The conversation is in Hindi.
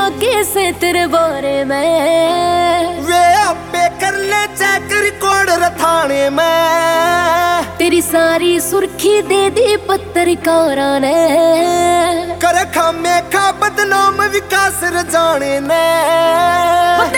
लागे से तेरे बारे में। वे आपे कर ले चेक रिकॉर्ड रथाने में। तेरी सारी सुर्खी दे दी पत्रकारा ने। कर खामे खा बदनाम विकास रजाने ने।